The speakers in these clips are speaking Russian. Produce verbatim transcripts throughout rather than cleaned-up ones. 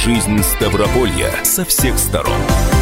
Жизнь Ставрополья со всех сторон.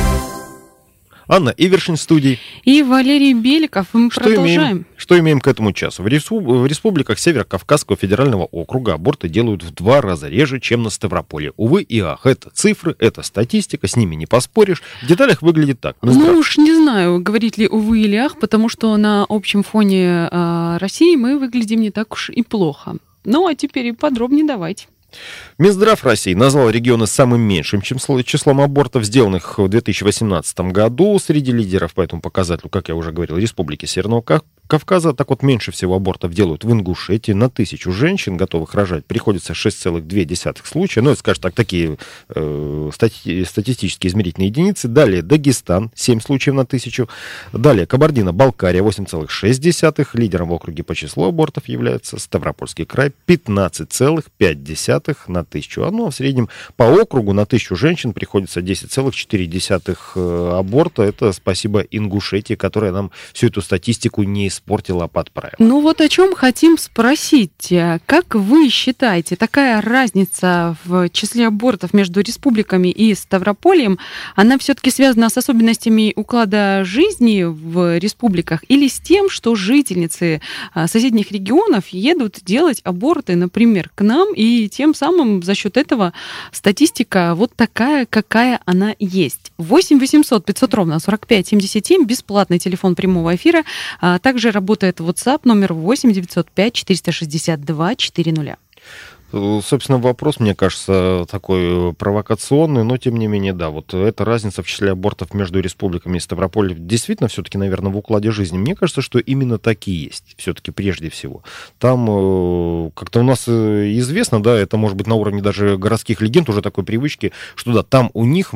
Анна Ивершин в студии. И Валерий Беликов. И мы что продолжаем. Имеем, что имеем к этому часу? В, респуб... в республиках Северо-Кавказского федерального округа аборты делают в два раза реже, чем на Ставрополье. Увы и ах, это цифры, это статистика, с ними не поспоришь. В деталях выглядит так. Ну, ну уж не знаю, говорить ли увы или ах, потому что на общем фоне э, России мы выглядим не так уж и плохо. Ну, а теперь и подробнее давайте. Минздрав России назвал регионы самым меньшим числом абортов, сделанных в две тысячи восемнадцатом году. Среди лидеров по этому показателю, как я уже говорил, республики Северного Кавказа. Так вот, меньше всего абортов делают в Ингушетии. На тысячу женщин, готовых рожать, приходится шесть целых две десятых случая. Ну, это, скажем так, такие э, стати- статистические измерительные единицы. Далее Дагестан, семь случаев на тысячу. Далее Кабардино-Балкария, восемь целых шесть десятых. Лидером в округе по числу абортов является Ставропольский край, пятнадцать целых пять десятых на тысячу. А ну, а в среднем по округу на тысячу женщин приходится десять целых четыре десятых аборта. Это спасибо Ингушетии, которая нам всю эту статистику не испортила, а подправила. Ну вот о чем хотим спросить. Как вы считаете, такая разница в числе абортов между республиками и Ставропольем, она все-таки связана с особенностями уклада жизни в республиках или с тем, что жительницы соседних регионов едут делать аборты, например, к нам, и тем самым за счет этого статистика вот такая, какая она есть. восемь восемьсот пятьсот ровно сорок пять семьдесят семь, бесплатный телефон прямого эфира. А также работает WhatsApp номер восемь девятьсот пять четыреста шестьдесят два четыреста. Собственно, вопрос, мне кажется, такой провокационный, но тем не менее, да, вот эта разница в числе абортов между республиками и Ставропольем действительно все-таки, наверное, в укладе жизни. Мне кажется, что именно такие есть, все-таки прежде всего. Там как-то у нас известно, да, это может быть на уровне даже городских легенд, уже такой привычки, что да, там у них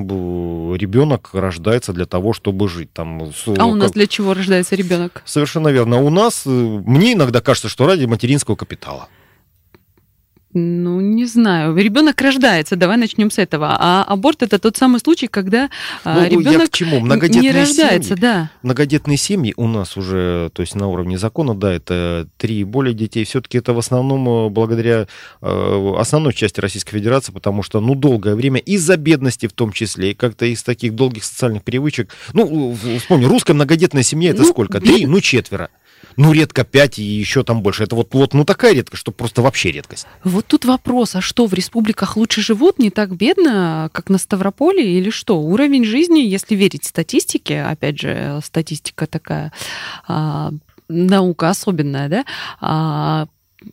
ребенок рождается для того, чтобы жить. Там, а у нас для чего рождается ребенок? Совершенно верно. У нас, мне иногда кажется, что ради материнского капитала. Ну, не знаю. Ребенок рождается, давай начнем с этого. А аборт — это тот самый случай, когда ну, ребенок не рождается. Семьи, да. Многодетные семьи у нас уже, то есть на уровне закона, да, это три и более детей. Все-таки это в основном благодаря э, основной части Российской Федерации, потому что, ну, долгое время из-за бедности в том числе, и как-то из таких долгих социальных привычек. Ну, вспомни, русская многодетная семья — это ну, сколько? Три, ну, четверо. Ну, редко пять и еще там больше. Это вот, вот ну, такая редкость, что просто вообще редкость. Вот тут вопрос, а что, в республиках лучше живут, не так бедно, как на Ставрополе, или что? Уровень жизни, если верить статистике, опять же, статистика такая, а, наука особенная, да, а,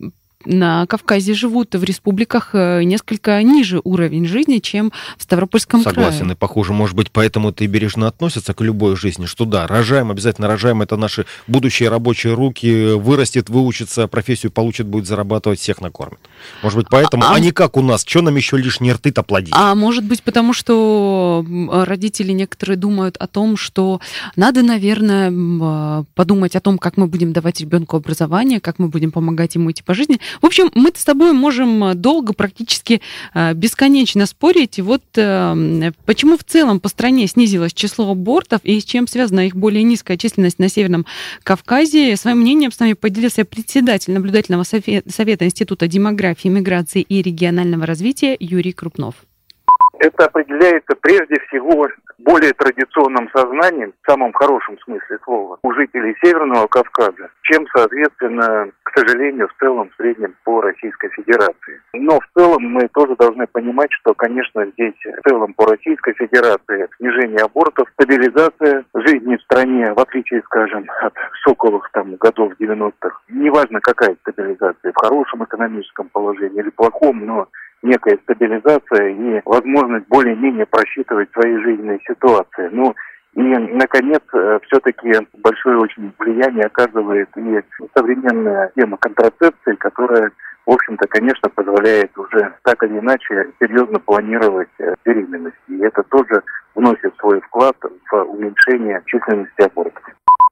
на Кавказе живут в республиках несколько ниже уровень жизни, чем в Ставропольском крае. Согласен, и похоже, может быть, поэтому это и бережно относятся к любой жизни, что да, рожаем, обязательно рожаем, это наши будущие рабочие руки, вырастет, выучится, профессию получит, будет зарабатывать, всех накормит. Может быть, поэтому, а, а не как у нас, что нам еще лишние рты-то плодить? А может быть, потому что родители некоторые думают о том, что надо, наверное, подумать о том, как мы будем давать ребенку образование, как мы будем помогать ему идти по жизни. В общем, мы-то с тобой можем долго, практически бесконечно спорить. И вот почему в целом по стране снизилось число абортов и с чем связана их более низкая численность на Северном Кавказе. Своим мнением с нами поделился председатель наблюдательного совета Института демографии, миграции и регионального развития Юрий Крупнов. Это определяется прежде всего более традиционным сознанием, в самом хорошем смысле слова, у жителей Северного Кавказа, чем, соответственно, к сожалению, в целом, в среднем по Российской Федерации. Но в целом мы тоже должны понимать, что, конечно, здесь в целом по Российской Федерации снижение абортов, стабилизация жизни в стране, в отличие, скажем, от шоковых там годов девяностых. Неважно, какая стабилизация, в хорошем экономическом положении или плохом, но некая стабилизация и возможность более-менее просчитывать свои жизненные ситуации. Ну и, наконец, все-таки большое очень влияние оказывает и современная тема контрацепции, которая, в общем-то, конечно, позволяет уже так или иначе серьезно планировать беременность. И это тоже вносит свой вклад в уменьшение численности абортов.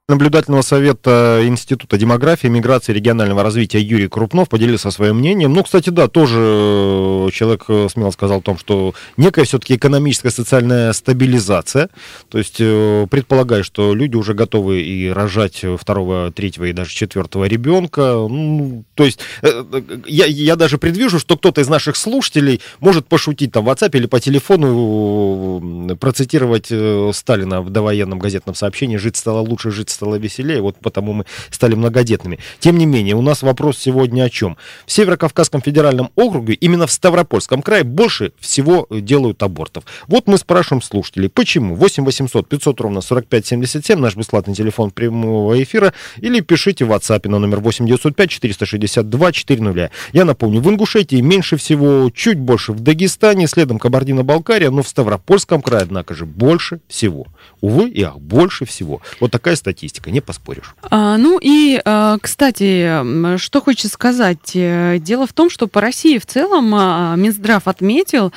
Наблюдательного совета Института демографии, миграции и регионального развития Юрий Крупнов поделился своим мнением. Ну, кстати, да, тоже человек смело сказал о том, что некая все-таки экономическая, социальная стабилизация. То есть предполагаю, что люди уже готовы и рожать второго, третьего и даже четвертого ребенка. Ну, то есть я, я даже предвижу, что кто-то из наших слушателей может пошутить там в WhatsApp или по телефону, процитировать Сталина в довоенном газетном сообщении: «Жить стало лучше, жить стало веселее», вот потому мы стали многодетными. Тем не менее, у нас вопрос сегодня о чем? В Северо-Кавказском федеральном округе, именно в Ставропольском крае, больше всего делают абортов. Вот мы спрашиваем слушателей, почему? восемь восемьсот пятьсот ровно сорок пять семьдесят семь, наш бесплатный телефон прямого эфира, или пишите в WhatsApp на номер восемь девятьсот пять четыреста шестьдесят два четыреста. Я напомню, в Ингушетии меньше всего, чуть больше в Дагестане, следом Кабардино-Балкария, но в Ставропольском крае, однако же, больше всего. Увы и ах, больше всего. Вот такая статистика. Не поспоришь. А, ну и, а, кстати, что хочется сказать. Дело в том, что по России в целом Минздрав отметил,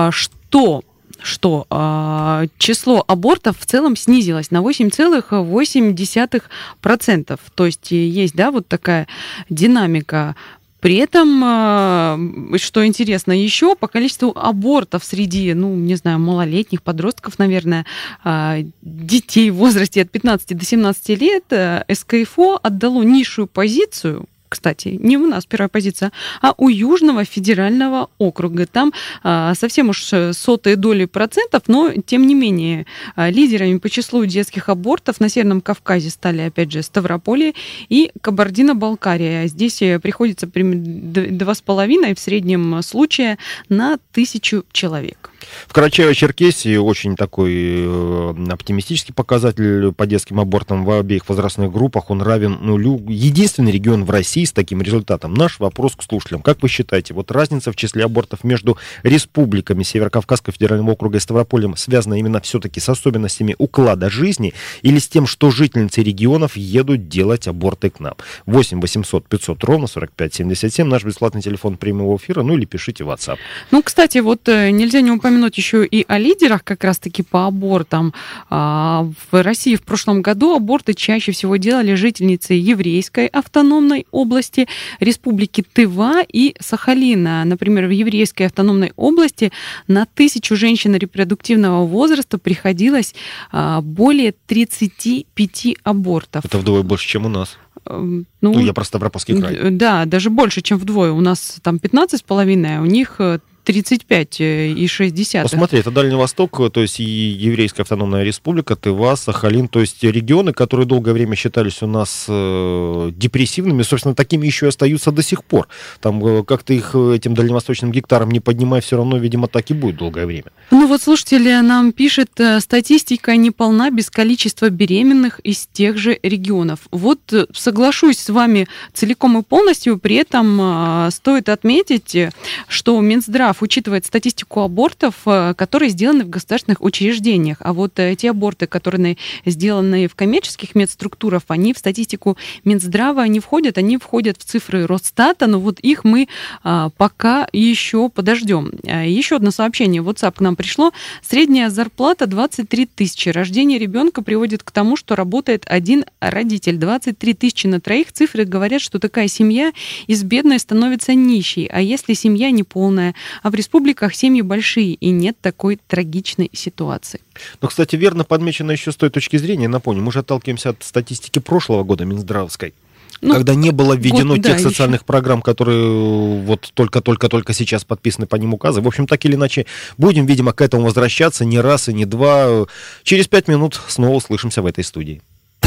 что что э, число абортов в целом снизилось на восемь целых восемь десятых процента. То есть есть, да, вот такая динамика. При этом, что интересно еще, по количеству абортов среди, ну, не знаю, малолетних, подростков, наверное, детей в возрасте от пятнадцати до семнадцати лет, СКФО отдало низшую позицию. Кстати, не у нас первая позиция, а у Южного федерального округа. Там а, совсем уж сотые доли процентов, но, тем не менее, а, лидерами по числу детских абортов на Северном Кавказе стали, опять же, Ставрополье и Кабардино-Балкария. Здесь приходится два с половиной в среднем случае на тысячу человек. В Карачаево-Черкесии очень такой оптимистический показатель по детским абортам в обеих возрастных группах. Он равен нулю. Единственный регион в России с таким результатом. Наш вопрос к слушателям. Как вы считаете, вот разница в числе абортов между республиками Северо-Кавказского федерального округа и Ставропольем связана именно все-таки с особенностями уклада жизни или с тем, что жительницы регионов едут делать аборты к нам? восемь восемьсот пятьсот ровно сорок пять семьдесят семь, наш бесплатный телефон прямого эфира, ну или пишите в WhatsApp. Ну, кстати, вот нельзя не упомянуть еще и о лидерах как раз-таки по абортам. В России в прошлом году аборты чаще всего делали жительницы еврейской автономной области, республики Тыва и Сахалина. Например, в еврейской автономной области на тысячу женщин репродуктивного возраста приходилось более тридцати пяти абортов. Это вдвое больше, чем у нас. Ну, ну, я про Ставропольский край. Да, даже больше, чем вдвое. У нас там пятнадцать с половиной, а у них тридцать пять и шесть десятых. Посмотри, это Дальний Восток, то есть и Еврейская автономная республика, Тыва, Сахалин, то есть регионы, которые долгое время считались у нас э, депрессивными, собственно, такими еще и остаются до сих пор. Там э, как-то их этим дальневосточным гектаром не поднимай, все равно, видимо, так и будет долгое время. Ну вот слушатель нам пишет, статистика не полна без количества беременных из тех же регионов. Вот соглашусь с вами целиком и полностью, при этом э, стоит отметить, что Минздрав учитывает статистику абортов, которые сделаны в государственных учреждениях. А вот те аборты, которые сделаны в коммерческих медструктурах, они в статистику Минздрава не входят, они входят в цифры Росстата, но вот их мы а, пока еще подождем. А, еще одно сообщение в WhatsApp к нам пришло. Средняя зарплата двадцать три тысячи. Рождение ребенка приводит к тому, что работает один родитель. двадцать три тысячи на троих. Цифры говорят, что такая семья из бедной становится нищей. А если семья неполная, а в республиках семьи большие, и нет такой трагичной ситуации. Но, кстати, верно подмечено еще с той точки зрения, напомню, мы же отталкиваемся от статистики прошлого года Минздравской, ну, когда не было введено год, тех да, социальных еще. программ, которые вот только-только-только сейчас подписаны по ним указы. В общем, так или иначе, будем, видимо, к этому возвращаться не раз и не два. Через пять минут снова услышимся в этой студии.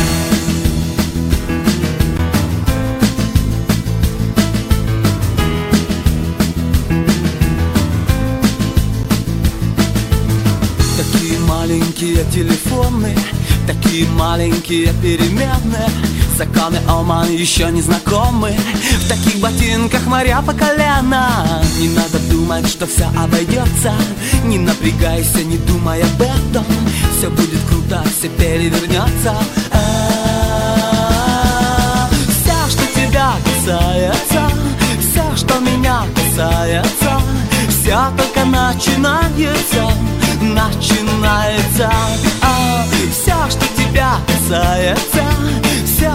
Маленькие телефоны, такие маленькие переменные. Законы Оман еще не знакомы. В таких ботинках моря по колено. Не надо думать, что все обойдется. Не напрягайся, не думай об этом. Все будет круто, все перевернется. Все, что тебя касается, все, что меня касается, все только начинается. Начинается, а, все, что тебя касается,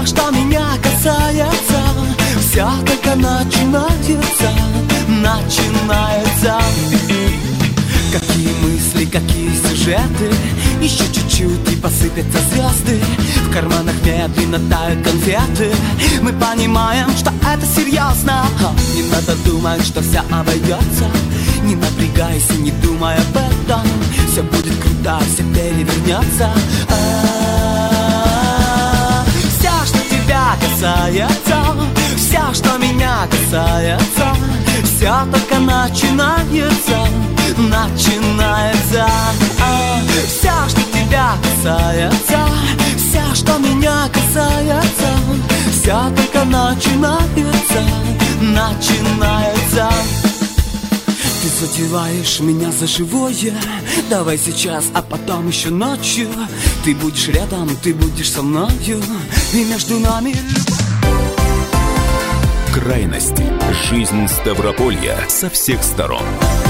что меня касается, все только начинается, начинается. Какие мысли, какие сюжеты, еще чуть-чуть и посыпятся звезды. В карманах медленно тают конфеты. Мы понимаем, что это серьезно. Не надо думать, что все обойдется. Не напрягайся, не думай об этом. Все будет круто, все перевернется. Все, что тебя касается, все, что меня касается, все только начинается, начинается. Все, что тебя касается, все, что меня касается, все только начинается, начинается. Ты задеваешь меня за живое. Давай сейчас, а потом еще ночью. Ты будешь рядом, ты будешь со мною, и между нами крайности. Жизнь Ставрополья со всех сторон.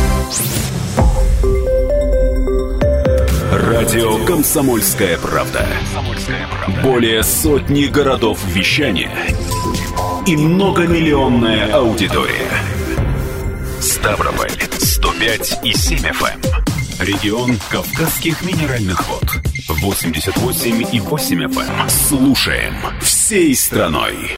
Радио «Комсомольская правда». Более сотни городов вещания и многомиллионная аудитория. Ставрополь сто пять и семь эф эм. Регион Кавказских минеральных вод восемьдесят восемь и восемь эф эм. Слушаем всей страной.